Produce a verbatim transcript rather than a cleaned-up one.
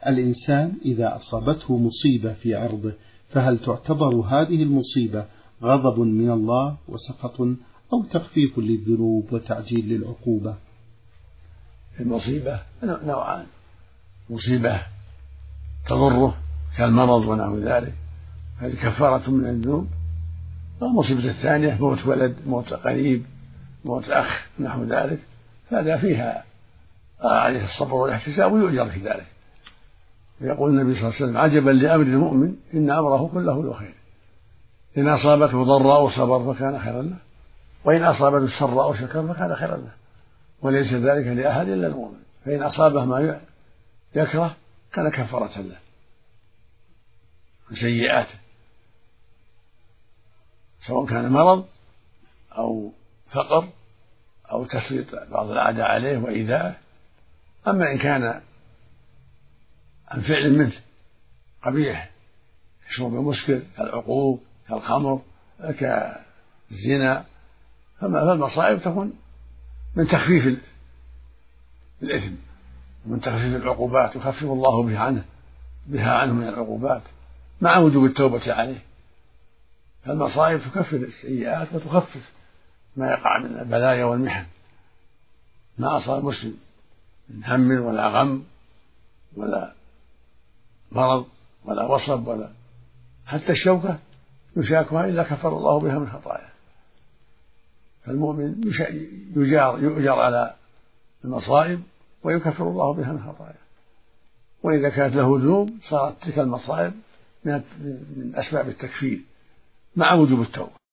الإنسان إذا أصابته مصيبة في عرضه فهل تعتبر هذه المصيبة غضب من الله وسخط أو تخفيف للذنوب وتعجيل للعقوبة؟ المصيبة نوعان: مصيبة تضره كالمرض ونحو ذلك هذه كفارة من الذنوب، والمصيبة الثانية موت ولد، موت قريب، موت أخ نحو ذلك، هذا فيها عليه الصبر والاحتساب ويؤجر في ذلك. ويقول النبي صلى الله عليه وسلم: عجبا لأمر المؤمن إن أمره كله له خير، إن أصابته ضراء صبر فكان خيرا له، وإن أصابته سراء شكر فكان خيرا له، وليس ذلك لأحد إلا المؤمن، فإن أصابه ما يكره كان كفارة له من سيئاته، سواء كان مرض أو فقر أو تسليط بعض الأعداء عليه وإيذاءه. أما إن كان عن فعل منه قبيح كشرب المسكر كالعقوق كالخمر كالزنا، فالمصائب تكون من تخفيف الإثم ومن تخفيف العقوبات، يخفف الله بها عنه بها عنه من العقوبات مع وجوب التوبة عليه. فالمصائب تكفر السيئات وتخفف ما يقع من البلايا والمحن. ما أصاب مسلم من هم ولا غم ولا مرض ولا وصب ولا حتى الشوكة يشاكها إلا كفر الله بها من خطاياه. فالمؤمن يجار يؤجر على المصائب ويكفر الله بها من خطاياه، وإذا كانت له ذنوب صارت تلك المصائب من أسباب التكفير مع وجوب التوبة.